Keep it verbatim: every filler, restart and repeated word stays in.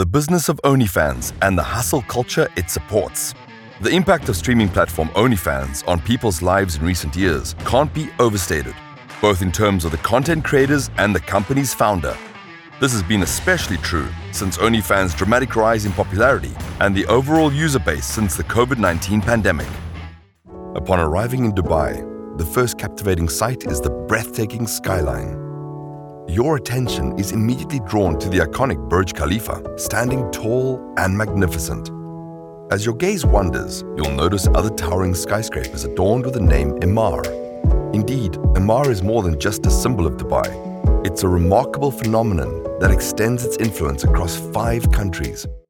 the business of OnlyFans and the hustle culture it supports. The impact of streaming platform OnlyFans on people's lives in recent years can't be overstated, both in terms of the content creators and the company's founder. This has been especially true since OnlyFans' dramatic rise in popularity and the overall user base since the COVID nineteen pandemic. Upon arriving in Dubai, the first captivating sight is the breathtaking skyline. Your attention is immediately drawn to the iconic Burj Khalifa, standing tall and magnificent. As your gaze wanders, you'll notice other towering skyscrapers adorned with the name Emaar. Indeed, Emaar is more than just a symbol of Dubai. It's a remarkable phenomenon that extends its influence across five countries.